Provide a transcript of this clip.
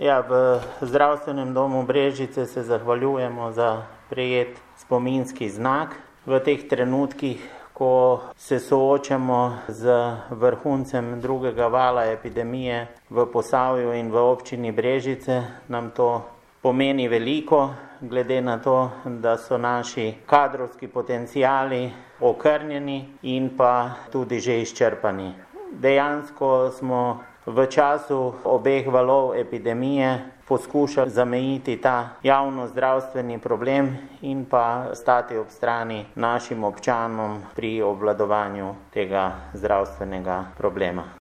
Ja, v zdravstvenem domu Brežice se zahvaljujemo za prejet spominski znak. V teh trenutkih, ko se soočamo z vrhuncem drugega vala epidemije v Posavju in v občini Brežice, nam to pomeni veliko, glede na to, da so naši kadrovski potenciali okrnjeni in pa tudi že izčrpani. Dejansko smo v času obeh valov epidemije poskušali zamejiti ta javnozdravstveni problem in pa stati ob strani našim občanom pri obvladovanju tega zdravstvenega problema.